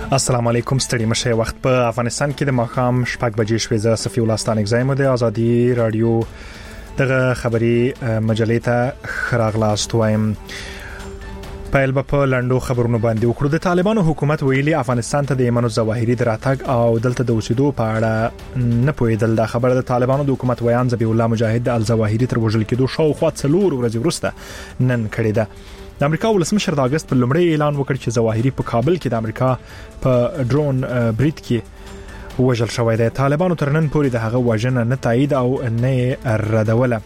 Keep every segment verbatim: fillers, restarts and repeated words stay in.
السلام علیکم ستړي مشه وخت په افغانستان کې د ماښام شپږ بجې شوې زه صفي الله ستانک زایم د ازادي رادیو دغه خبري مجلې ته خراغلاست وایم. پایل په لاندو خبرونو باندې وکړو. د طالبانو حکومت ویلي افغانستان ته د ایمن الظواهری دراتګ او دلته د اوسېدو په اړه نه پوهیدل. دا خبره د طالبانو د حکومت ویان ذبیح الله مجاهد الظواهری تر وژل کېدو شاوخوا څلور ورځې وروسته نن کړې ده. د امریکا ولسمشر د اگست په لومړي اعلان وکړ چې ظواهری په کابل کې د امریکا په ډرون برید کې وژل شوی دی. طالبانو تر نن پورې د هغه وژنه نه تایید او نه ردوله.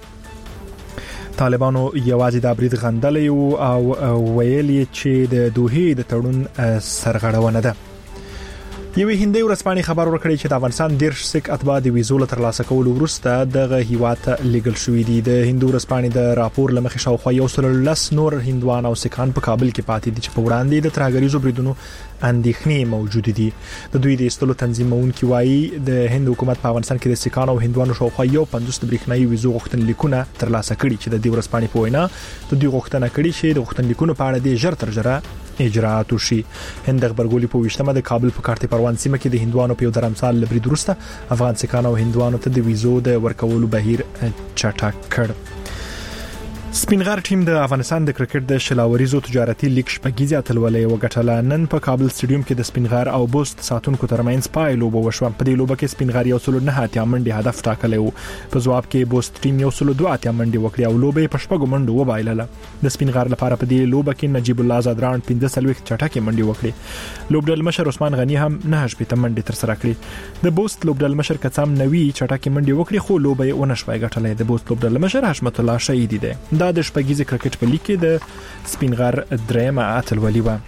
طالبانو یوازې د برید غندلې او ویلي چې د دوحې د تړون سرغړونه ده. یوې هندۍ ورځپاڼې خبر ورکړی چې د افغانستان دیرش سیک اتباع د ویزو له ترلاسه کولو وروسته دغه هیواد ته لیږل شوي دي. د هندو ورځپاڼې د راپور له مخې شاوخوا یو سل لس نور هندوان او سیکان په کابل کې پاتې دي چې په وړاندې د ترهګریزو بریدونو اندېښنې موجود دي. د دوی د ایستلو تنظیمونکي وایي د هند حکومت په افغانستان کې د سیکان او هندوانو شاوخوا یو پنځوس د برېښنایي ویزو غوښتنلیکونه ترلاسه کړي چې د دې ورځپاڼې په وینا د دوی غوښتنه کړې چې د غوښتنلیکونو په اړه د ژر تر ژره اجراءات وشي. هند خبرګولي په وشتمه د کابل په کارتي پروان سیمه کې د هندوانو په یو درمسال لبرید وروسته افغان سیکان او هندوانو ته د ویزو د ورکولو بهیر چټک کړ. سپینغر ټیم د افغانستان د کرکټ د شلاوریزو تجارتي لیګ شپږیزه اتلولې وګټله. نن په کابل سټیډیوم کې د سپینغر او بوست ساتونکو ترمنځ پای لوبه وشوه. په دې لوبه کې سپینغر یو سل نه اتیا منډي هدف ټاکلی و. په ځواب کې بوست ټیم یو سل دوه اتیا منډي وکړې او لوبه په شپږو منډو وبایلله. د سپینغر لپاره په دې لوبه کې نجیب الله زادران پنځه سلويخ چټکې منډي وکړې. لوبډل مشر عثمان غنی هم نه شپته منډي تر سره کړې. د بوست لوبډل مشر کڅام نوی چټکې منډي وکړې خو لوبه یې ونه شوای ګټلې. د بوست لوبډل مشر حشمت الله شهیدی دی. دا د شپږیزه کرکټ په لیګ کې د سپینغر درېمه اتلولي و.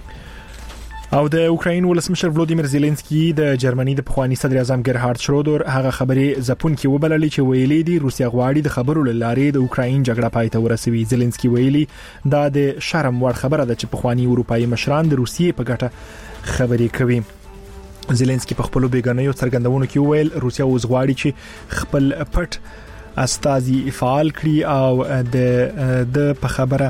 او د اوکراین ولسمشر ولودیمیر زيلنسکي د جرمني د پخوانی صدر اعظم ګرهارد شرودر هغه خبرې ځپون کې وبللې چې ویلي دي روسیا غواړي د خبرو لارې د اوکراین جګړه پای ته ورسوي. زيلنسکي ویلي دا د شرم وړ خبره ده چې پخوانی اروپایي مشران د روسیې په ګټه خبرې کوي. زيلنسکي په خپل بیګانیو څرګندونو کې ویل روسیا اوس غواړي چې خپل پټ استازي فعال کړي او د د په خبره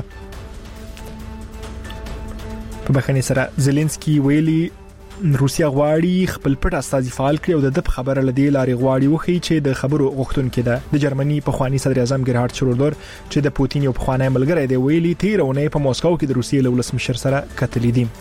په بخښنې سره زيلنسکي ویلي روسیا غواړي خپل پټ استازي فعال کړي او د خبره لدی لارې غواړي وخی چې د خبرو غوښتونکو ده. د جرمني په خواني صدر اعظم ګرهارد شرودر چې د پوتین یو په خواني ملګری دی ویلي تیرونه په موسکو کې د روسیې له ولسمشر سره کتلې دي.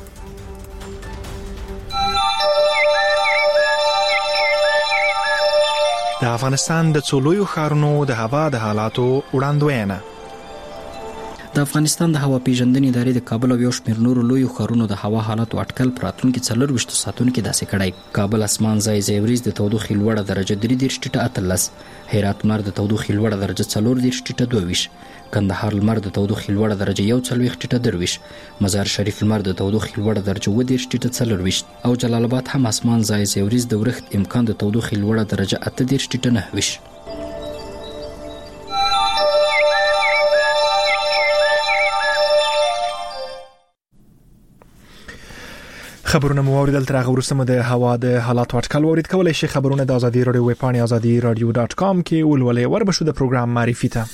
د افغانستان د څولویو ښارونو د هوا د حالاتو وړاندوینه. د افغانستان د هوا پیژندنې ادارې د کابل او یو شمېر نورو لویو ښارونو د هوا حالاتو اټکل پر راتلونکي څلرویشتو ساعتونو کې داسې کړی. کابل اسمان ځای ځای وریځ د تودوخې لوړه درجه درې دېرش ټیټه اتلس، هرات لمر د تودوخې لوړه درجه څلور دېرش ټیټه دوه ویشت، کندهار لمر د تودوخې لوړه درجه یو څلوېښت ټیټه درویشت، مزار شریف لمر د تودوخې لوړه درجه اووه دېرش ټیټه څلرویشت او جلال آباد هم اسمان ځای ځای وریځ د ورښت امکان د تودوخې لوړه درجه اته دېرش ټیټه نهه ویشت. خبرونه مو اوریدل. تر هغه وروسته مو د هوا د حالاتو اټکل اورید. کولای شئ خبرونه د ازادي رادیو ویب پاڼې ازادي رادیو ډاټ کام کې ولولئ. وربشو د پروګرام معرفي ته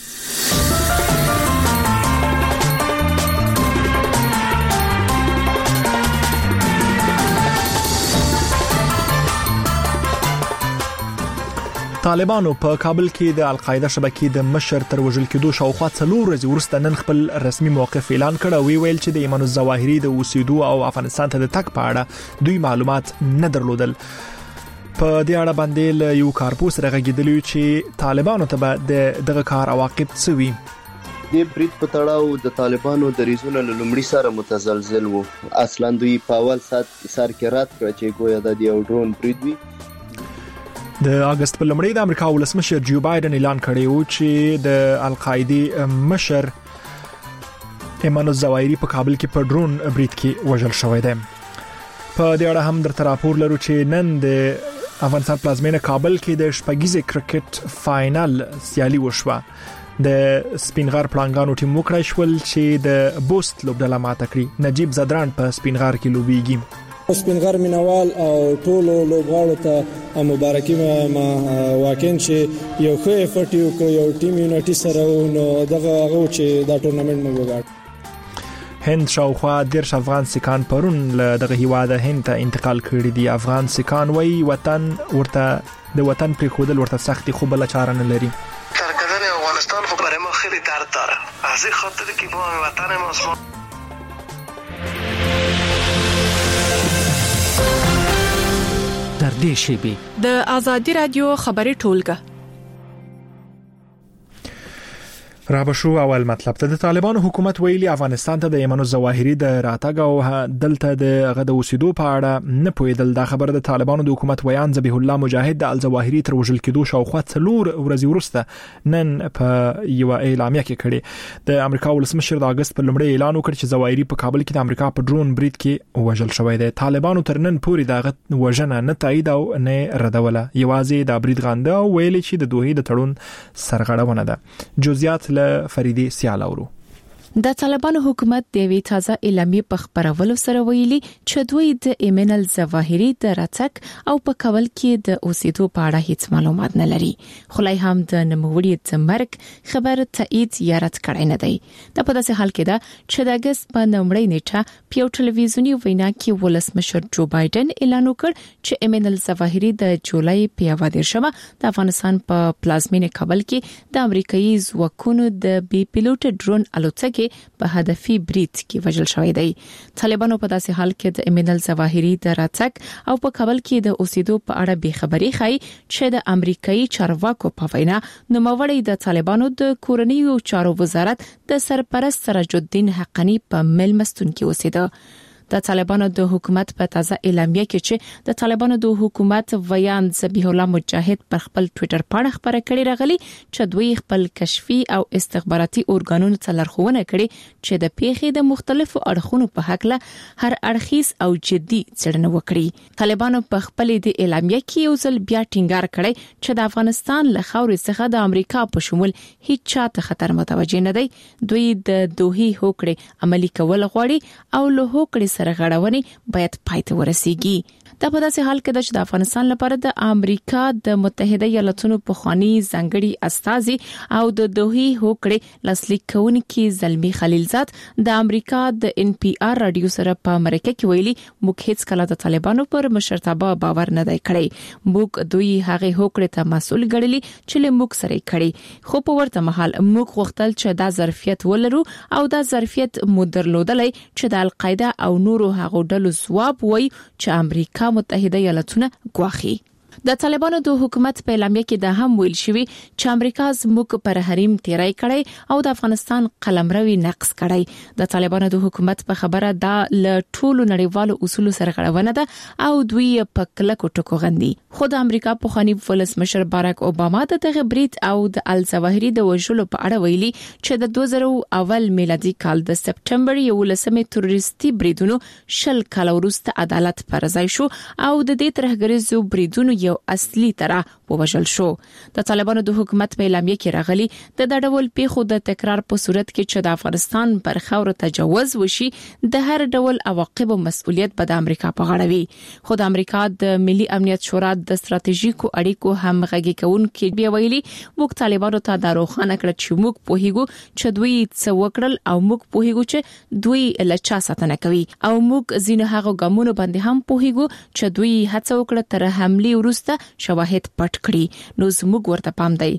طالبانو په کابل کې د القاعده شبکې د مشر تر وژل کېدو شاوخوا څلور ورځې وروسته نن خپل رسمي موقف اعلان کړ او ویل چې د ایمن الظواهری د اوسېدو او افغانستان ته د تګ په اړه دوی معلومات نه درلودل. په دې اړه باندې له یو کارپوس راغږیدلی چې طالبانو ته به د دغه کار عواقب څه وي. د برید په تړاو د طالبانو د ریزونو له لومړي سره متزلزل وو. اصلا دوی په اول سات سر کې رات کړ چې ګویا د یو ډرون برید وي. د اگست په لومړۍ د امریکا ولسمشر جو بایدن اعلان کړی و چې د القاعده مشر ایمن الظواهری په کابل کې په ډرون برید کې وژل شوی دی. په دې اړه هم درته راپور لرو چې نن د افغانستان پلازمینه کابل کې د شپږیزې کرکټ فائنل سیالي وشوه. د سپینغر پلانګانو ټیم وکړای شول چې د بوست لوبډله ماته کړي. نجیب زادران په سپینغر کې لوبیږي. سپینغر مینوال او ټولو لوبغاړو ته مبارکي ما واقعا چې یو ښه افورت یو یو ټیم یونټي سره نو دغه هغه چې دا ټورنمنت موږ وګټ. هند شاوخوا دیرش افغان سکان پرون له دغه هیواده هند ته انتقال کړي دي. افغان سکان وای وطن ورته د وطن په خودل ورته سختي خو بل چاره نه لري. کارکردن افغانستان خب برای ما خیلی درد داره. از این خاطر که ما وطن ماست. در دې شیبې د آزادی رادیو خبري ټولګه را بشو اول مطلب ته د طالبانو حکومت ویلي افغانستان ته د ایمن الظواهری د راتګ او دلته د غد وسیدو په اړه نه پویدل. دا خبر د طالبانو د حکومت ویان ذبیح الله مجاهد د الظواهری تر وژل کېدو شاوخوا څلور ورځې وروسته نن په یو اعلامیه کې کړي. د امریکا ولسمشر د اگست په لومړي اعلان وکړ چې ظواهری په کابل کې د امریکا په ډرون برید کې وژل شوی دی. طالبانو تر نن پورې د غد وژنه نه تایید او نه ردوله. یوازې د برید غنده ویلي چې د دوه د تړون سرغړونه ده. جزئیات فریدی سیالاورو. د طالبانو حکومت د وی تازه اعلامیه په خبرولو سره ویلي چې دوی د ایمن الظواهری د راتګ او په کابل کې د اوسېدو په اړه هیڅ معلومات نه لري. خلای هم د نوموړي د مرګ خبر تایید یا رد کړی نه دی. د په داسې حال کې ده چې د اگست په لومړۍ نیټه په ټلویزیونی وینا کې ولسمشر جو بایدن اعلان وکړ چې ایمن الظواهری د جولای په یو دیرشمه د افغانستان په پلازمینه کابل کې د امریکایي ځواکونو د بي پیلوټ ډرون الوتکې په هدفي برید کې وژل شوی دی. طالبانو په داسې حال کې د ایمن الظواهری د راتګ او په کابل کې د اوسېدو په اړه به خبري خای چې د امریکایي چارواکو په وینا نوموړی د طالبانو د کورنۍ چارو وزارت د سرپرست سراج الدین حقانی په ملمستون کې اوسېده. د طالبانو د حکومت په تازه اعلامیه کې چې د طالبانو د حکومت ویان ذبیح الله مجاهد پر خپل ټوئیټر باندې خبره کړې راغلي چې دوی خپل کشفي او استخباراتي اورګانونو ته لارښوونه کړې چې د پیښې د مختلفو اړخونو په حق له هر اړخیز او جدي څېړنه وکړي. طالبانو په خپل د اعلامیه کې یو ځل بیا ټینګار کړی چې د افغانستان له خاورې څخه د امریکا په شمول هیڅ چاته خطر متوجه نه دی. دوی د دوه هوکړې عملي کول غواړي او له هوکړې سره غړونې باید پای ته ورسیږي. دا په داسې حال کې د افغانستان لپاره د امریکا د متحده ایالاتونو په خواني ځنګړي استازي او د دوه هوکړې لاسلیک کوونکي زلمی خلیلزاد د امریکا د ان پی آر رادیو سره په امریکا کې ویلي موږ هیڅ کله د طالبانو پر مشرتابه باور نه دی کړی. موږ دوی هغه هوکړې ته مسؤل ګڼلي چې له موږ سره کړي، خو په ورته مهال موږ غوښتل چې دا ظرفیت ولرو او دا ظرفیت مو درلودلای چې د القاعده او نورو هغو ډلو ځواب وای چې امریکا متحده ایالاتونه ګواخي. د طالبانو د حکومت په اعلامیه کې د هم ویل شوی چې امریکا زموږ پر حریم تیرای کړي او د افغانستان قلمروي نقص کړي. د طالبانو د حکومت په خبره دا ل ټولو نړیوالو اصولو سره غړونه ده او دوی په کلکو ټکو غندي. خو د امریکا په خاني ولسمشر باراک اوباما د دغه برید او د الظواهری د وژلو په اړه ویلي چې د دوه زره اول میلادي کال د سپټمبر یولسمې تروریستي بریدونو شل کال وروسته عدالت پر ځای شو او د دې ترهګریزو بریدونو یو اصلي طرح ووژل شو. د طالبانو د حکومت په اعلامیه کې راغلي د ډول پیښو د تکرار په صورت کې چې د افغانستان پر خاور تجاوز وشي د هر ډول عواقب او مسؤلیت به د امریکا په غاړه وي. خو د امریکا د ملي امنیت شورا د ستراتیژیکو اړیکو همغږي کوونکي بیا ویلي موږ طالبانو ته د روښانه کړ چې موږ پوهیږو چې دوی څه وکړل او موږ پوهیږو چې دوی له چا ساتنه کوي او موږ ځینې هغه ګامونو باندې هم پوهیږو چې دوی هڅه وکړه تر حمله وروسته شواهد پټ کړي. نو زموږ ورته پام دی.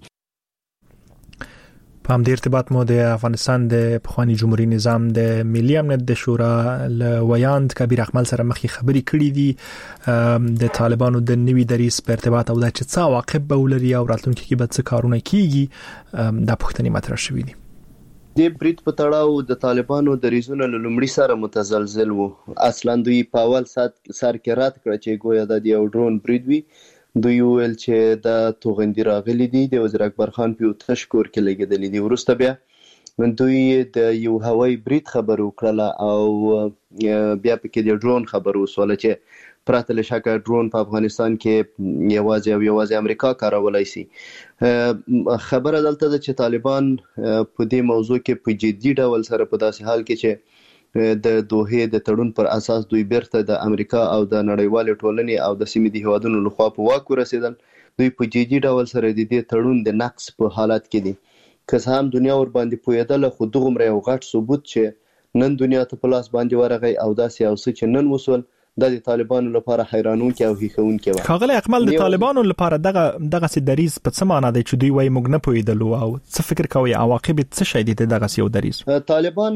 په همدې ارتباط مو د افغانستان د پخوانی جمهوریت نظام د ملي امنیت د شورا ل ویاند کبیر احمد سره مخې خبري کړې دي د طالبانو د نوي دریس په ارتباط او د چې څه عواقب به ولري او راتلونکي کې به څه کارونه کیږي د پښتني مطرح شوې دي. د برید په تړاو د طالبانو د ریزونو لومړی سره متزلزل وو. اصلا دوی په اول سات سر کې رات کړ چې ګویا د یو ډرون برید وی. دوی ویل چې د توغندي راغلي دي د وزیر اکبر خان په تشکر کې لګیدل دي. ورسته بیا دوی د یو هوایي برید خبر وکړه او بیا پکې د ډرون خبر وسوله چې پراته له شکه ډرون په افغانستان کې یوازې او یوازې امریکا کارولای شي. خبره دلته ده چې طالبان په دې موضوع کې په جدي ډول سره په داسې حال کې چې د دوه د تړون پر اساس دوی بیرته د امریکا او د نړیوال ټولنې او د سیمې د هوادونو لخوا په واک ورسېدل. دوی په جدي ډول سره د دې تړون د نقص په حالت کې دي. که هم دنیا ور باندې پویدل خو دغه مر یو غټ ثبوت چې نن دنیا ته په لاس باندې ورغی او داسې او څه چې نن وسول د طالبانو لپاره حیرانونکي او هیښوونکي و. ښاغلی اکمل د طالبانو لپاره دغه دغه سي دریز په څه معنا دی چې دوی وایي موږ نه پوهېدلو او څه فکر کوي عواقب څه شي دي دغه سي دریز؟ طالبان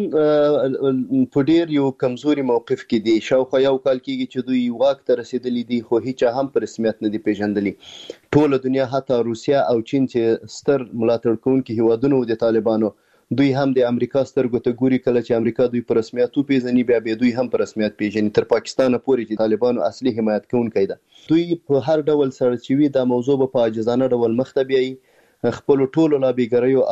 په ډیر یو کمزوري موقف کې دي. شاوخوا یو کال کېږي چې دوی واک ته رسیدلي دي خو هیڅ هم په رسمیت نه دي پیژندلي. ټوله دنیا حتی روسیا او چین چې ستر ملاتړ کوونکي هیوادونه د طالبانو دوی هم د امریکا سترګو ته ګوري کله چې امریکا دوی په رسمیت وپیژني بیا به دوی هم په رسمیت پیژني تر پاکستان پورې چې طالبانو اصلي حمایت کوونکی ده. دوی په هر ډول سرچوي د موضوع په عاجزانه ډول مخ ته بیایي خپل ټولو لابیګریو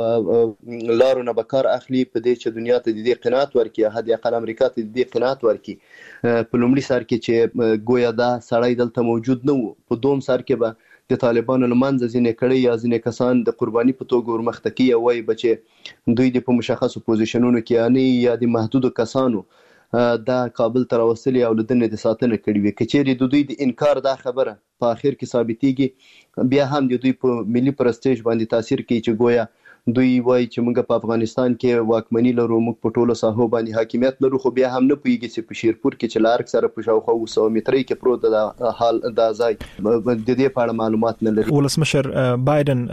او لارو نه بکار اخلي په دې چې دنیا ته د دې قناعت ورکړي حد اقل امریکا ته د دې قناعت ورکړي. په لومړي سر کې چې گویا دا سړی دلته موجود نه وو په دوم سر کې به د طالبانو لمنځه ځینې کړي یا ځینې کسان د قرباني په توګه ورمخته کوي او وایي بچي دوی د په مشخصو پوزیشنونو کې یعنی یا د محدودو کسانو دا کابل ته راوستلي او له دنې د ساتنه کړي وي. که چیرې د دوی د انکار دا خبره په اخر کې ثابتېږي بیا هم د دوی په ملي پرستیج باندې تاثیر کوي چې گویا دوی وایي چې موږ په افغانستان کې واکمني لرو موږ په ټولو ساحو باندې حاکمیت لرو خو بیا هم نه پوهېږي چې په شیرپور کې چې لارک سره په شاوخوا اوه سوه مترۍ کې پروت د حال دا ځای د دې په اړه معلومات نه لري. ولسمشر بایدن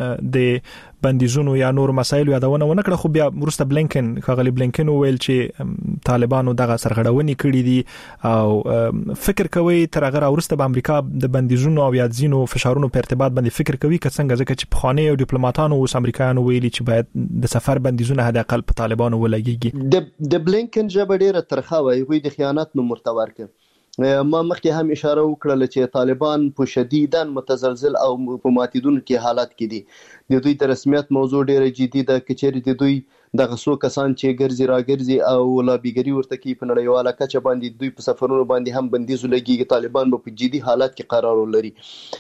د بندیزونو یا نور مسایل یادونه ونه کړه خو بیا وروسته بلینکن ښاغلی بلینکن وویل چې طالبانو دغه سرغړونې کړي دي او فکر کوي تر هغه وروسته به امریکا د بندیزونو او یا ځینو فشارونو په ارتباط باندې فکر کوي که څنګه ځکه چې پخواني او ډیپلوماټانو اوس امریکایانو ویلي چې باید د سفر بندیزونه حد اقل په طالبانو ولګيږي. د د بلینکن ژبه ډیره ترخه وایي هغوی د خیانت نوم ورته ورکړ. ما مخکې هم اشاره وکړه چې طالبان په شدیداً متزلزل او په ماتیدونکي حالت کې دي. د دوی د رسمیت موضوع ډیره جدي ده. که چیرې د دوی دغه څو کسان چې ګرځي راګرځي او لابیګري ورته کوي په نړیواله کچه باندې دوی په سفرونو باندې هم بندیز ولګي طالبان به په جدي حالت کې قرار ولري.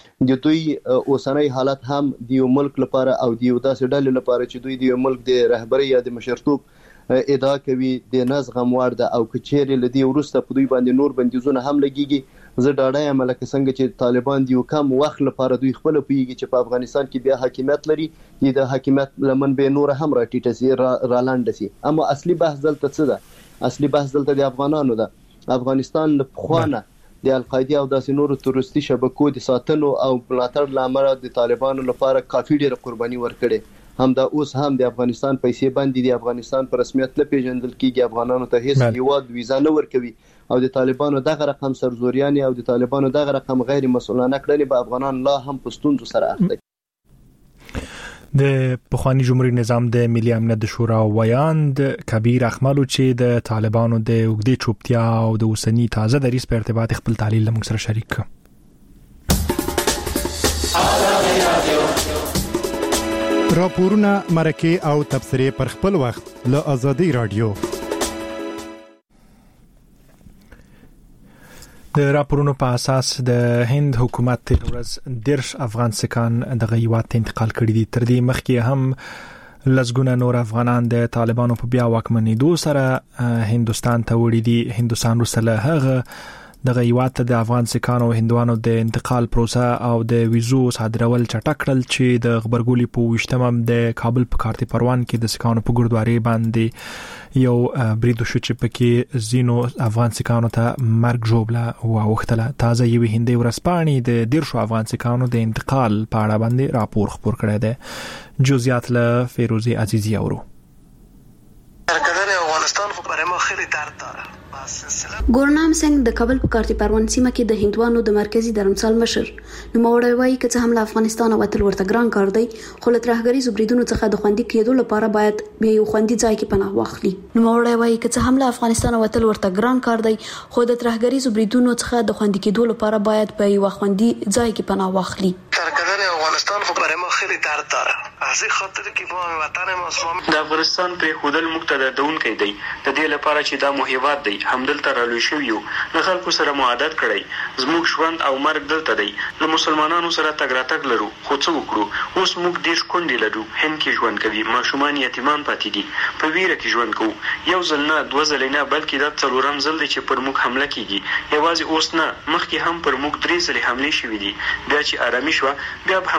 د دوی اوسنۍ حالت هم د یو ملک لپاره او د یو داسې ډلې لپاره چې دوی د یو ملک د رهبرۍ یا د مشرتوب ادعا کوي د نزغم وړ ده او که چیرې له دې وروسته په دوی باندې نور بندیزونه هم لګیږي زه ډاډه یم لکه څنګه چې طالبان د یو کم وخت لپاره دوی خپل پوهیږي چې په افغانستان کې بیا حاکمیت لري د حاکمیت لمن به نور هم راټیټه سي رالانډ سي. اما اصلي بحث دلته څه ده؟ اصلي بحث دلته د افغانانو ده. افغانستان له پخوانه د القاعده او داسې نورو تروریستي شبکو د ساتنو او ملاتړ لامل د طالبانو لپاره کافي ډېر قرباني ورکړي. هم دا اوس هم د افغانستان پیسې باندې د افغانستان پر رسمیت نه پیژندل کیږي. افغانانو ته هیڅ هیواد ویزا نه ورکوي او د طالبانو دغه رقم سرزوریان او د طالبانو دغه رقم غیر مسؤلانه کړنې به افغانان لا هم په ستونزو سره اخته دي. د پخوانی جمهوریت نظام د ملي امنیت د شورا ویاند کبیر اخملو چې د طالبانو د وګړي چوپتیا او د اوسنی تازه دریس په ارتباط خپل تحلیل لمغ سره شریک کړ. راپورونه مرکه او تبصره پر خپل وخت له ازادي رادیو. د راپورونو په اساس د هند حکومت تیر ورځ دیرش افغان سکان د هیواد ته انتقال کړي دي. تر دې مخکې هم لسګونه نور افغانان د طالبانو په بیا واکمنېدو سره هندستان ته وړي دي. هندستان وروسته له هغه د هیواد ته د افغان سکانو او هندوانو د انتقال پروسه او د ویزو صادرول چټک کړل چې د خبرګولي په وشتمم د کابل په کارتي پروان کې د سکانو په ګردواري باندې یو بریدو شو چې پکې زینو افغان سکانو ته مرګ جوړه واوختله. تازه یو هندي ورسپاني د دیرشو افغان سکانو د انتقال په اړه باندې راپور خبر کړی دی. جزئیات له فیروزی عزیزی اورو. سرکردن افغانستان خو برای ما خیلی درد داره. ګورنام سنگ د کابل په کارتي پروان سیمه کې د هندوانو د مرکزی درمسال مشر نو موړی وایي چې څه هم له افغانستان وتل ورته ګران کار دی خو له ترهګریزو بریدونو څخه د خوندي کېدو لپاره باید یو خوندي ځای کې پناه واخلي. نو موړی وایي چې څه هم له افغانستان وتل ورته ګران کار دی خو د ترهګریزو بریدونو څخه د خوندي کېدو لپاره باید په یو خوندي ځای کې پناه واخلي. سرکردن افغانستان خو برای ما خیلی درد داره. از این خاطر که ما وطن ما د افغانستان پر خودل مقتدر دونکي دی د دې لپاره چې دا موهیوات دی همدلته رالوي شو یو له خلکو سره معادت کړی زموږ ژوند او مرګ دلته دی له مسلمانانو سره تګ راتګ لرو خو څه وکړو اوس موږ ډېر شکوندې لرو هند کې ژوند کوي ماشومان یتیمان پاتې دي په ویره کې ژوند کوو یو ځل نه دوه ځلې نه بلکې دا څلورم ځل دی چې پر موږ حمله کیږي یوازې اوس نه مخکې هم پر موږ درې ځلې حملې شوې دي بیا چې آرامي شوه بیا به هم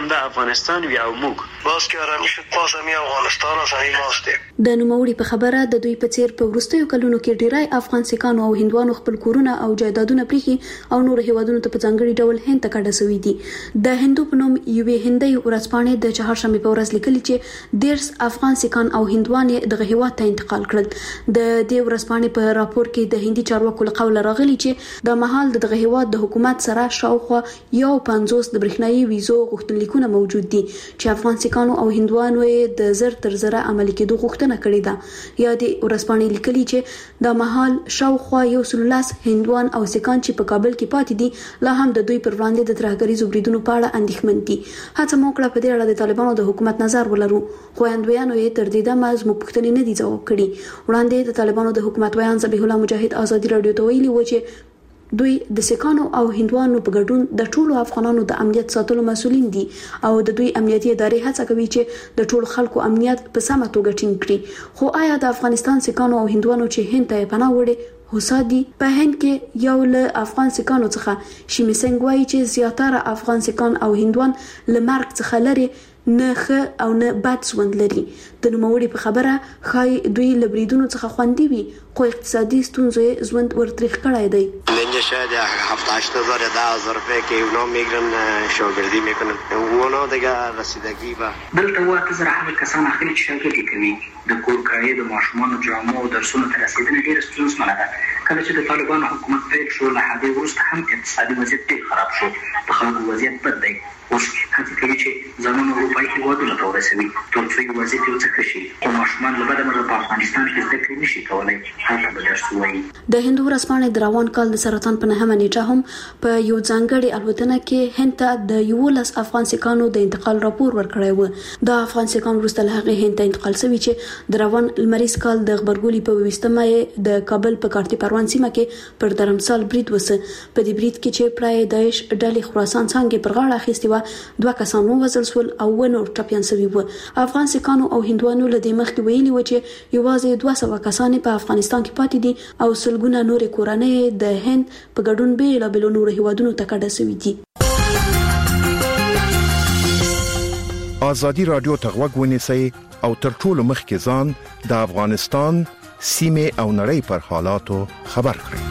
همدا افغانستان وي او موږ باز که آرامی شد باز همی افغانستان از همی ماستیم. د نوموړي په خبره د دوی په څیر په وروستیو کلونو کې ډیری افغان سیکانو او هندوانو خپل کورونه او جایدادونه پریخي او نور هیوادونو ته په ځانګړي ډول هند ته کډه شوي دي. د هندو په نوم یوې هندۍ ورځپاڼې د چهارشنبې په ورځ لیکلي چې ډیرس افغان سیکان او هندوان دغه هیواد ته انتقال کړل. د دې ورځپاڼې په راپور کې د هندي چارواکو له قوله راغلي چې د مهال دغه هیواد د حکومت سره شاوخوا یو پنځوس د برېښنايي ویزو غوښتنلیکونه موجود دي چې افغان سیکانو او هندوانو یې د زر تر زره عملي کېدو غوښتنه کړې ده. یا د ورځپاڼې لیکلي چې د مهال شاوخوا یو سلولاس هندوان او سیکان چې په کابل کې پاتې دي لا هم د دوی پر وړاندې د ترهګریزو بریدونو په اړه اندېښمن دي. هڅه مو کړه په دې اړه د طالبانو د حکومت نظر ولرو خو وړاندویانو یې تر دې دمه زموږ پوښتنې نه دي ځواب کړي. وړاندې د طالبانو د حکومت ویان ذبیح الله مجاهد ازادي راډیو ته ویلي و چې دوی د سیکانو او هندوانو په ګډون د ټولو افغانانو د امنیت ساتلو مسؤلین دي او د دوی امنیتي ادارې هڅه کوي چې د ټولو خلکو امنیت په سمه توګه ټینګ کړي. خو آیا د افغانستان سیکانو او هندوانو چې هند ته پناه وړي هوسادي په هند کې یو له افغان سیکانو څخه شیمی سنگ وایي چې زیاتره افغان سیکان او هندوان له مرګ څخه لري نه ښه او نه بد ژوند لري. د نوموړي په خبره ښایي دوی له بریدونو څخه خوندي وي خو اقتصادي ستونزو یې ژوند ورتریخ کړی دی. اینجا شاید هفت هشت هزار یا ده هزار روپیه که اونا میگرن شاگردی میکنن اونا دیگه رسیدگی و دلته اوه اته زره هغه کسان اخلي چې شاګردي کوي د کور کرایې د ماشومانو جامو او درسونو ته رسیدنه ډېره ستونزمنه ده. کله چې د طالبانو حکومت پیل شو له هغې وروسته هم اقتصادي وضعیت ډېر خراب شو. د خلکو وضعیت بد دی. اوس هڅه کوي چې ځانونه اروپایي هېوادونو ته ورسوي تر څو یې وضعیت یو څه ښه شي خو ماشومان له بده مرغه په افغانستان کې زده کړې نشي کولی هلته به درس ووایي. د هندو ورځپاڼې د روان کال د سرطان په نهمه نیټه هم په یو ځانګړې الوتنه کې هند ته د یولس افغان سیکانو د انتقال راپور ورکړی و. د افغان سیکان وروسته له هغې هند ته انتقال شوي چې د روان لمریز کال د غبرګولي په اوویشتمه یې د کابل په کارتي پروان سیمه کې پر درمسال برید وسه. په دې برید کې چې پرای داعش ډلې خراسان څنګه پر غاړه اخیستې و دوه کسان ووژل شول او ونور ټپیان شوي وو. افغان سیکانو او هندوانو له دې مخکې ویلي و چې یوازې دوه سوه کسان په افغانستان کې پاتې دي او سلګونه نورې کورنۍ د هند په ګډون بېلابېلو نورو هیوادونو ته کډه شوي دي. ازادي راډیو ته غوږ ونیسئ او تر ټولو مخکې ځان د افغانستان سیمې او نړۍ پر حالاتو خبر کړئ.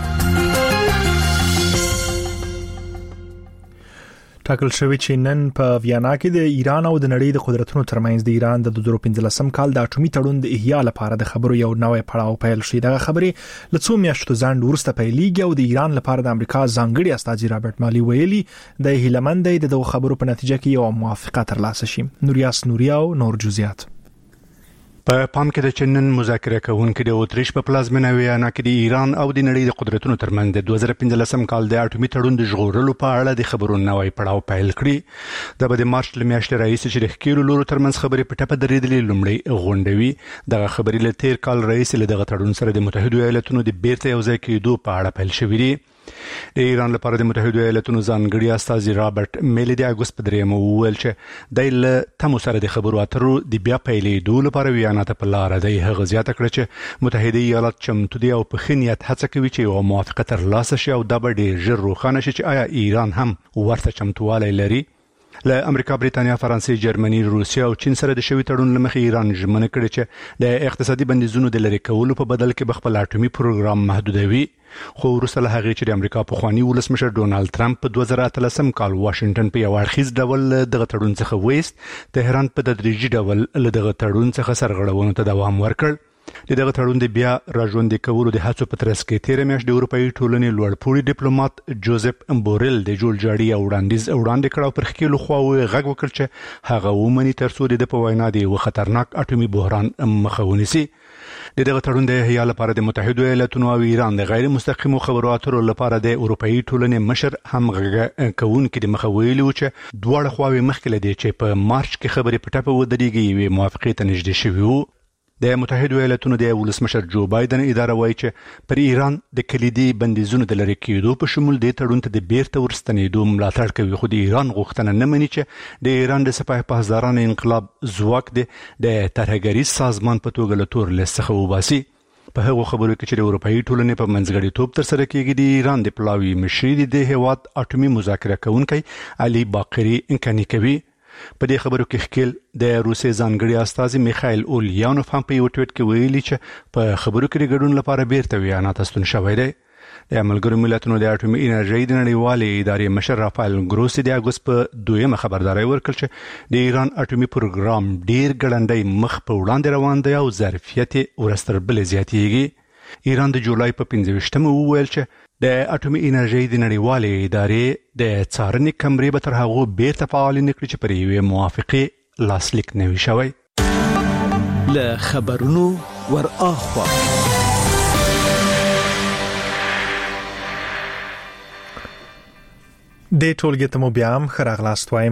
ټاکل شوی چې نن په ویانا کې د ایران او د نړۍ د قدرتونو ترمنځ د ایران د دوه زره پنځلسم کال د اټومي تړون د احیا لپاره د خبرو یو نوې پړاو پیل شي. دغه خبرې لڅو میاشتو ځنډ وروسته پیلېږي او د ایران لپاره د امریکا ځانګړي استازي رابرټ مالي ویلي د هیلمند د دغه خبرو په نتیجه کې یو موافقه ترلاسه شي. نوریاس نوریا او نور جزئیات په پام کې د چنن مذاکره کوونکو د اوتریش په پلازمینه ویانا کې د ایران او د نړۍ د قدرتونو ترمنځ د دوه زره پنځلسم کال د اټومي تړون د ژغورلو په اړه د خبرو نوې پړاو پیل کړی. د بده مارچ لمیاشتې رئیس چې د ښکیلو لورو ترمنځ خبرې په ټپه درېدلې لومړی غونډوي. دغه خبرې له تیر کال رئیس له دغه تړون سره د متحده ایالاتونو د بیرته یوځای کېدو په اړه پیل شوې دي. د ایران لپاره د متحده ایالاتونو ځانګړي استازي رابرټ میلی د اگست په درېیمه وویل چې د له تمو سره د خبرو اترو د بیا پیلېدو لپاره ویانا ته په لاره دی. هغه زیاته کړه چې متحده ایالات چمتو دي او په ښه نیت هڅه کوي چې یو موافقه ترلاسه شي او دا به ډېر ژر روښانه شي چې آیا ایران هم ورته چمتووالی لري. له امریکا، بریتانیا، فرانسې، جرمني، روسیه او چین سره د شوی تړون لمخې ایران ژمنه کړې چې د اقتصادي بندیزونو د لرې کولو په بدل کې به خپل اټومي پروګرام محدودوي. خو وروسته له هغې چې د امریکا پخواني ولسمشر ډونالد ټرمپ په دوه زره اتلسم کال واشنگټن په یو اړخیز ډول دغه تړون څخه ویست، تهران په تدریجي ډول له دغه تړون څخه سرغړونو ته دوام ورکړ. د دغه تړون د بیا راژوندي کولو د هڅو په ترڅ کې تېره میاشت د اروپایي ټولنې لوړپوړي ډیپلوماټ جوزف بورل د جوړجاړي او وړاندیز وړاندې کړ او پر ښکیلو خواوو غږ وکړ چې هغه ومني تر څو د په وینا د یو خطرناک اټومي بحران مخه ونیسي. د دغه تړون د احیا لپاره د متحده ایالاتونو او ایران د غیر مستقیمو خبرو اترو لپاره د اروپایي ټولنې مشر هم غږ کوونکي د مخه ویلي و چې دواړه خواوې مخکې له دې چې په مارچ کې خبرې په ټپه ودرېږي یوې موافقې ته نږدې شوي وو. د متحده ایالاتونو د ولسمشر جو بایدن اداره وایي چې پر ایران د کلیدي بندیزونو د لرې کېدو په شمول د تړون ته د بیرته ورستنېدو ملاتړ کوي. خو د ایران غوښتنه نه مني چې د ایران د سپاه پاسدارانو انقلاب ځواک د ترهګریز سازمان په توګه له تور لیست څخه وباسي. په هغو خبرو کې چې د اروپایي ټولنې په منځګړیتوب ترسره کېږي د ایران د پلاوي مشري د هیواد اټومي مذاکره کوونکی علي باقري امکاني کوي. په دې خبرو کې ښکیل د روسي ځانګړي استازي میخائیل اولیانوف هم په یو ټویټ کې ویلي چې په خبرو کې ګډون لپاره بیرته ویانا تستون شوی دی. د ملګرو ملتونو د اټومي انرژي د نړیوالې ادارې مشر رافایل ګروسی د اگست په دویمه خبرداري ورکړ چې د ایران اټومي پروګرام ډیر ګړندۍ مخ په وړاندې روان دی او ظرفیت ورستر بل زیاتېږي. ایران د جولای په پنځه ویشتمه وویل چې د اټومي انرژي د نړیوالې ادارې د څارنې کمرې به تر هغه بیرته فعال نه کړي چې پر یوې موافقه لاسلیک نه وي شوی. له خبرونو ور اخوا د ټولګي ته مو بیا هم ښه راغلاست وایم.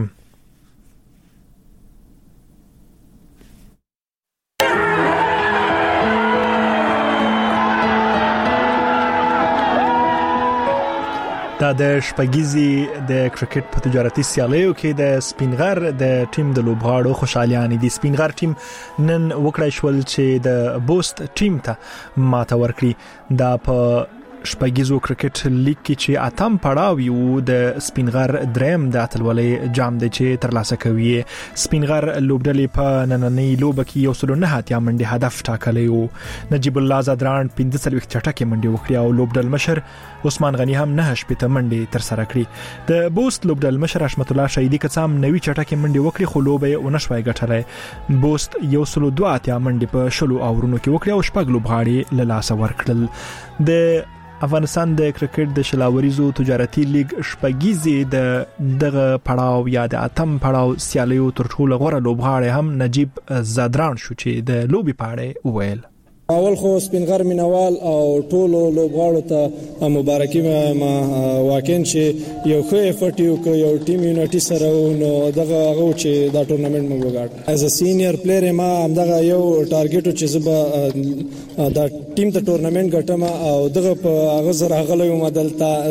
دا د شپږیزي د کرکټ په تجارتي سیالیو کې د سپینغر د ټیم د لوبغاړو خوشالیان دي. سپینغر ټیم نن وکړای شول چې د بوست ټیم ته ماته ورکړي. دا په شپږیزو کرکټ لیګ کې چې اتم پړاو یو د سپینغر دریم د اتلولۍ جام دی چې ترلاسه کوي. سپینغر لوبډلې په نننۍ لوبه کې یو سل نه اتیا منډې هدف ټاکلی و. نجیب الله زادران پنځه څلوېښت چټکې منډې وکړې او لوبډل مشر عثمان غنی هم نه شپېته منډې تر سره کړې. د بوست لوبډل مشر حشمت الله شهیدی کڅام نوي چټکې منډې وکړې خو لوبه یې ونه شوای ګټلی. بوست یو سل دوه اتیا منډې په شلو اورونو کې وکړې او شپږ لوبغاړي له لاسه ورکړل. د افغانستان د کرکټ د شلاوریزو تجارتي لیګ شپږیزي د دغه پړاو یا د اتم پړاو سیالیو تر ټولو غوره لوبغاړی هم نجیب زادران شو چې د لوبي پاړې وویل. اول خو سپینغر مینوال او ټولو لوبغاړو ته مبارکي ما واکین چې یو ښه افورت یو ک یو ټیم یونټي سره نو دغه هغه چې دا ټورنمنت مو وګاټ ایز ا سینیئر پلیئر ما دغه یو ټارګټ چې زبا دا ټیم ته ټورنمنت ګټم او دغه په هغه زره غلې مدلته.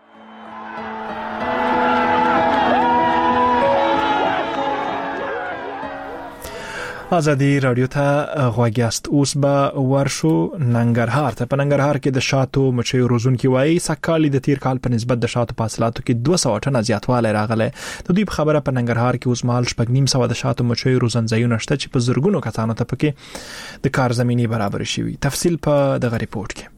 آزادی رادیو ته غواګیاست. اوس به ورشو ننګرهار ته. په ننګرهار کې د شاتو مچیو روزونکي وایي سکه‌کال د تیر کال په نسبت د شاتو په حاصلاتو کې دوه سوه ټنه زیاتوالی راغلی. د دوی په خبره په ننګرهار کې اوس مهال شپږ نیم سوه د شاتو مچیو روزنځایونه شته چې په زرګونو کسانو ته پکې د کار زمینې برابر شوي. تفصیل په دغه ریپورت کې.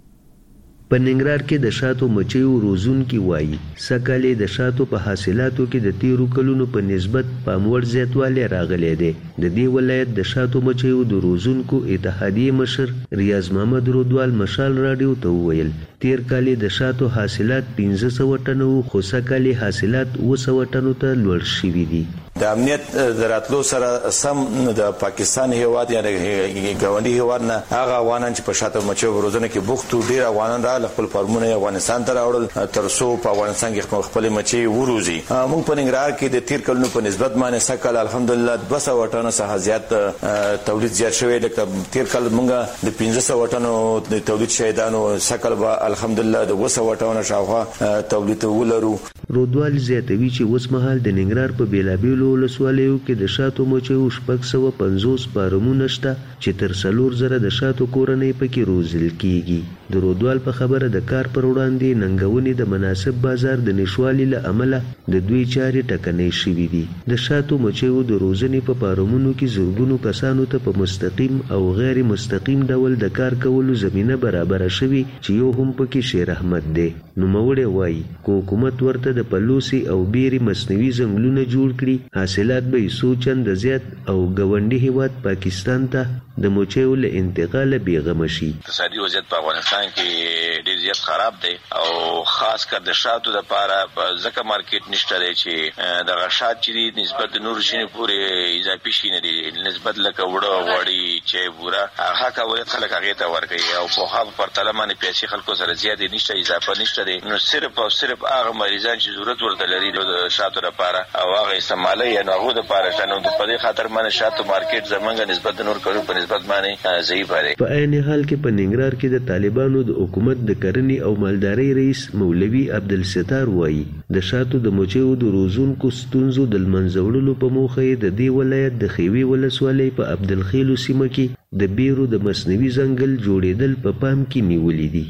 په ننګرهار کې د شاتو مچیو روزونکي وایي سکه‌کال د شاتو په حاصلاتو کې د تیرو کلونو په نسبت پاموړ زیاتوالی راغلی دی. د دې ولایت د شاتو مچیو د روزونکو اتحادیې مشر ریاض محمد رودوال مشال راډیو ته وویل تیر کال د شاتو حاصلات پنځه سوه ټنه وو خو سکه‌کال حاصلات اوه سوه ټنو ته لوړ شوي دي. د امنیت دراتلو سره سم د پاکستان هیواد یا د ګاونډي هیواد نه هغه افغانان چې په شاتو مچیو روزنه کې بوختو ډیر افغانان را خپل فارمونه افغانستان ته راوړل تر څو په افغانستان کې خپل مچي وروزي. موږ په ننګرهار کې د تیر کلونو په نسبت باندې سکه‌کال الحمدلله دوه سوه ټنه څخه زیات تولید زیات شوی. لکه تیر کال موږ د پنځه سوه ټنو د تولید شهیدانو سکه‌کال به الحمدلله د اوه سوه ټنه شاوخوا تولید ولرو. رودوال زیاتوي چې اوس مهال د ننګرهار په بیلابیلو ولسوالیو کې د شاتو مچیو شپږ سوه پنځوس فارمونه شته چې تر څلور زره د شاتو کورنۍ پکې روزل کیږي. د رودوال په خبره د کار پر وړاندې ننګونې د مناسب بازار د نشوالي له امله د دوی چارې ټکنۍ شوي دي. د شاتو مچیو د روزنې په فارمونو کې زرګونو کسانو ته په مستقیم او غیر مستقیم ډول د کار کولو زمینه برابره شوي چې یو هم پکې شیر احمد دی. نوموړی وایي که حکومت ورته د پلوسي او بیري مصنوعي ځنګلونه جوړ کړي حاصلات به یې څو چنده زیات او ګاونډي هیواد پاکستان ته د مچیو له انتقاله بېغمه شي. اقتصادي وضعیت په افغانستان کې ډېر زیات خراب دی او خاص کر د شاتو دپاره ځکه مارکیټ نشته دی چې دغه شات چې دي نسبت د نورو شینو پورې اضافي شي نه دي. نسبت لکه وړه غوړي چای بوره هغه کولای خلک هغې ته ورکوي او پوهه په پرتله باندې پیسې خلکو سره زیاتې نشته اضافه نشته دی. نو صرف او صرف هغه مریضان چې ضرورت ورته لري د شاتو دپاره او هغه استعمالوي یا نو هغو دپاره شته. نو په دې خاطر باندې شاتو مارکیټ زمونږ نسبت د نور کلونو په نسبت باندې ضعیف دی. په عین حال کې په ننګرهار کې د طالبانو د حکومت د کرنې او مالدارۍ رئیس مولوي عبدالستار وایي د شاتو د مچیو د روزونکو ستونزو د لمنځه وړلو په موخه یې د دې ولایت د خیوي ولسوالۍ په عبدالخیلو سیمه کې د بیرو د مصنوعي ځنګل جوړېدل په پام کې نیولي دي.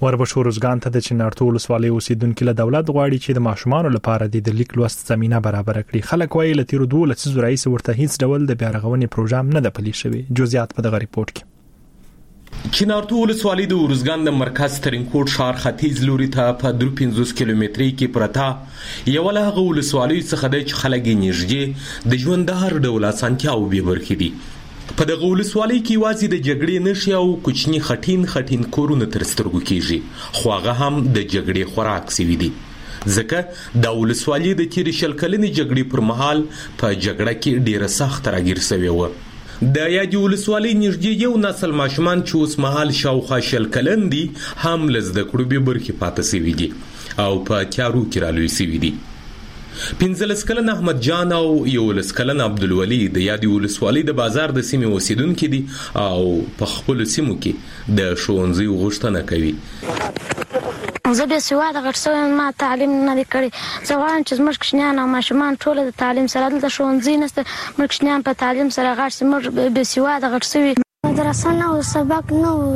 وربشو روزګان ته د چنارتو ولسوالۍ اوسیدونکو له دولت غواړي چې د ماشومانو لپاره د لیک لوست زمينه برابر کړي. خلک وايي له تیر دوه لسیزو راځي ورته هیڅ ډول د بیارغونې پروژه نه ده پلي شوی. جزئیات په دغه ریپورت کې. چنارتو ولسوالۍ د ورزګان د مرکز ترینکوټ ښار ختیځ لوري ته په درې پنځوس کیلومتري کې پرته یو له هغه ولسوالۍ څخه د خلک نږدې د ژوند د هر ډول اسانتیاو به برخې دي. په دغه ولسوالۍ کې وازي د جګړې نشي او کوچني خټین خټین کورونه تر سترګو کېږي، خو هغه هم د جګړې خوراک سوي دي. ځکه د ولسوالۍ د تیرې شل کلنې جګړې پر مهال په جګړه کې ډیره سخت راګیر سوي و. د یادې ولسوالۍ نږدې یو نسل ماشومان چې اوس مهال شاوخوا شل کلن دي هم له زده کړو به برخې پاتې سوي دي او په تیارو کې رالوی سوي دي. پنځلس کلن احمد جان او یولس کلن عبدالولي د یادې ولسوالۍ د بازار د سیمې اوسیدونکي دي او په خپل سیمو کې د ښوونځي غوښتنه کوي. زه به سواده غټسوم، ما تعلیم نه دی کړی. زه غواړم چې زموږ کوچنیان او ماشومان ټول د تعلیم سره دلته ښوونځي نشته، موږ کوچنیان په تعلیم سره غټ سي، موږ به سواده غټسوي. مدرسه نه او سبق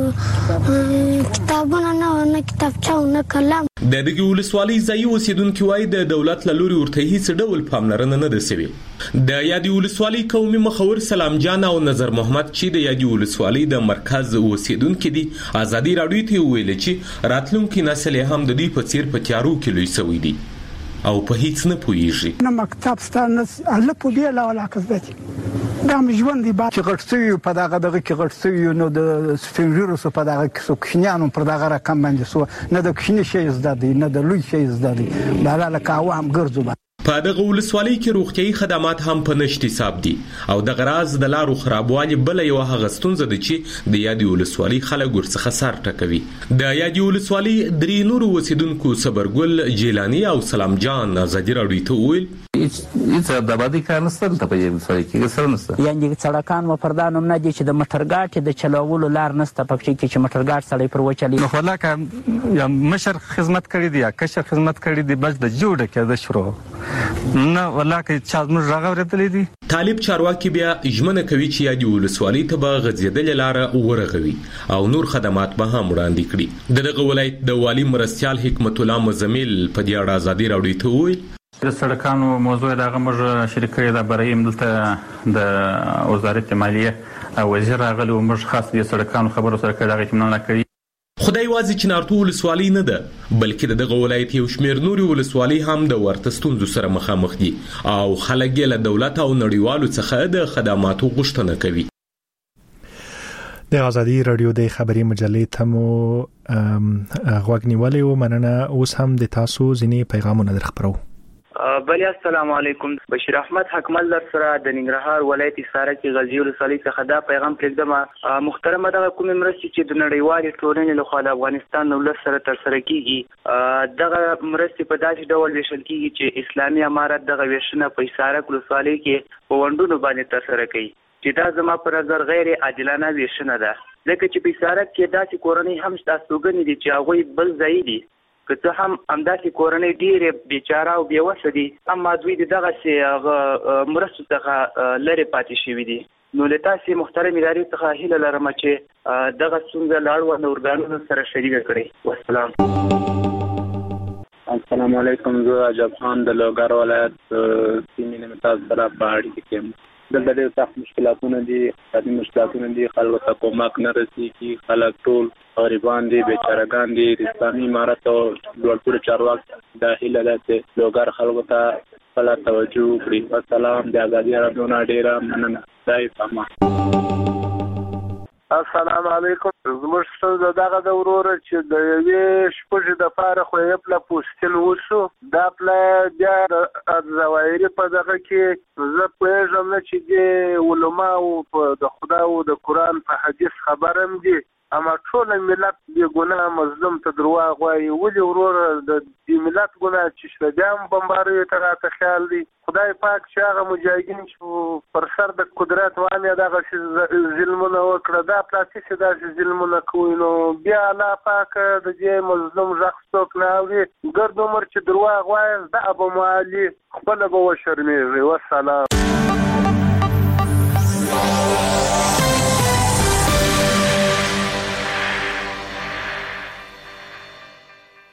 نه، کتابونه نه، نه کتابچه نه قلم. د دغه ولسوالۍ ځای اوسیدونکو وايي د دولت له لوري ورته هیڅ ډول پاملرنه نه ده سوي. د یادې ولسوالۍ قومي مخور سلام جان او نظر محمد چې د یادې ولسوالۍ د مرکز اوسیدونکو دي ازادي راډیو ته ویل چې راتلونکي نسل هم د دې په څیر په تیارو کې لوی سوي دي او په هیڅ نه پوهیږي. نه مکتب ستانه الله په دې لا ولا کزدتي دا مجوند دی با چې غټسوي په دغه دغه کې غټسوي نو د سپینجورو په دغه کې سو کښنیانو پر دغه رقم باندې سو نه د کښنی شي زده دي نه د لوی شي زده دي بهر له عوام ګرځو. په دغه ولسوالۍ کې روغتيایي خدمات هم په نشټي حساب دي او د غراز د لارو خرابوالي بل یو هغه ستونزه ده چې د یادې ولسوالۍ خلک ورڅخه سر ټکوي. د یادې ولسوالۍ درې نور اوسیدونکو صبرګل جیلانی او سلام جان ازادي راډیو ته ویل هیڅ د آبادي کار نشته دلته په ولسوالۍ کې سره نشته، یعنی سړکان و پردان هم نه دي چې د موټرګاټ د چلولو لار نشته پکې کې چې موټرګاټ سړی پر وچلی نو خلاکه یا مشر خدمت کړی دی یا کشر خدمت کړی دی بس د جوړه کې د شروع نه ولاکه چا موږ راغورېدلې دي. طالب چارواکي بیا ژمنه کوي چې یادې ولسوالۍ ته به غځېدلې لاره ورغوي او نور خدمات به هم وړاندې کړي. دغه ولایت د والي مرستیال حکمت الله مزمل په دې اړه ازادي راډیو ته ویل د سړکانو موضوع دغه موږ شریک کړی دا برایم دلته د وزارت مالیه او وزیر راغلی او موږ خاص د سړکانو خبرو سره کړی دغه اطمینان کړی. خدای وازي چنارتو ولسوالۍ نه ده بلکې دغه ولایت یو شمېر نوري ولسوالۍ هم د ورته ستونزو سره مخامخ دي او خلک یې له دولت او نړیوالو څخه د خدماتو غوښتنه کوي. د ازادي راډیو د خبري مجلې ته مو غوږ نیولې و. مننه. اوس هم د تاسو ځینې پیغامونه درخبرو. بلی السلام علیکم. بشیر احمد حکمل در سره د ننګرهار ولایت ساره کې غزي ولسوالۍ څخه دا پیغام پرېږدم. محترمه دغه کومې مرستې چې د نړیوالې ټولنې لخوا د افغانستان ولس سره ترسره کیږي دغه مرستې په داسې ډول ویشل کیږي چې اسلامي امارت دغه ویشنه په ساره ولسوالۍ کې په وندونو باندې ترسره کوي چې دا زما په نظر غیر عادلانه ویشنه ده. ځکه چې په ساره کې داسې کورنۍ هم شته ستوګنې دي چې هغوی بل ځای دي که څه هم همداسې کورنۍ ډېرې بیچاره او بېوسه دي اما دوی د دغسې هغه مرستو څخه لرې پاتې شوي دي. نو له تاسې محترم ادارې څخه هیله لرم چې دغه ستونزه له اړونده ارګانونو سره شریکه کړئ. والسلام. السلام علیکم. زه عجب خان د لوګر ولایت سیمې نه متاز سره په اړیکه کې یم. دلته ډېر سخت مشکلاتونه دي، اقتصادي مشکلاتونه دي، خلکو ته کومک نه رسېږي، خلک ټول غریبان دي، بیچارهګان دي. د اسلامي امارت او لوړپوړو چارواکو دا هیله ده چې لوګر خلکو ته خپله توجه وکړي. والسلام. د ازادي راډیو نه ډېره مننه. خدای پامان. السلام علیکم. زموږ ستونزه دغه ده وروره چې د یوې شپږې دپاره خو یې پله پوستین وشو، دا پله بیا د ظواهري په دغه کې زه پوهېږم نه چې دې علماو په د خدای او د قرآن په حدیث خبر هم دي اما ټول ملت بې ګناه مظلوم ته درواغ وایي. ولې وروره د دې ملت ګناه چې شته بیا هم بمباریو ته راته خیال دی. خدای پاک چې هغه مجاهدین چې پر سر د قدرت وانه دغه ظلمونه وکړه دا پلاسي چې داسې ظلمونه کوي نو بیا الله پاک د دې مظلوم غږ څوک نه اوري. ګرد عمر چې درواغ وایي دا به معالي خپله به وشرمېږي. والسلام.